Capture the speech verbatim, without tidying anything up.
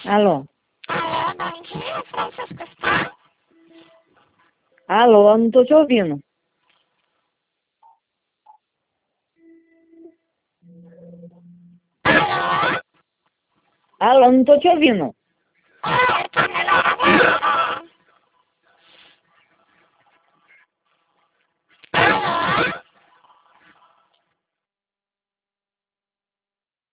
Alô? Alô, bom dia, Francisco está? Alô, eu não tô te ouvindo. Alô? Alô, não tô te ouvindo. Alô?